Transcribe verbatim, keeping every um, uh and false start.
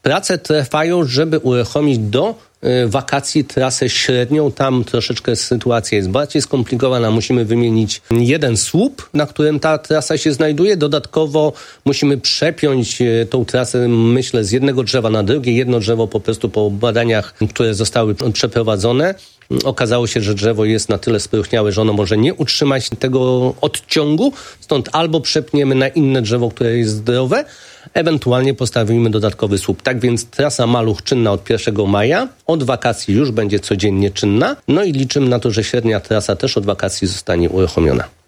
Prace trwają, żeby uruchomić do wakacji trasę średnią. Tam troszeczkę sytuacja jest bardziej skomplikowana. Musimy wymienić jeden słup, na którym ta trasa się znajduje. Dodatkowo musimy przepiąć tą trasę, myślę, z jednego drzewa na drugie. Jedno drzewo po prostu po badaniach, które zostały przeprowadzone, okazało się, że drzewo jest na tyle spróchniałe, że ono może nie utrzymać tego odciągu. Stąd albo przepniemy na inne drzewo, które jest zdrowe, ewentualnie postawimy dodatkowy słup. Tak więc trasa Maluch czynna od pierwszego maja. Od wakacji już będzie codziennie czynna. No i liczymy na to, że średnia trasa też od wakacji zostanie uruchomiona.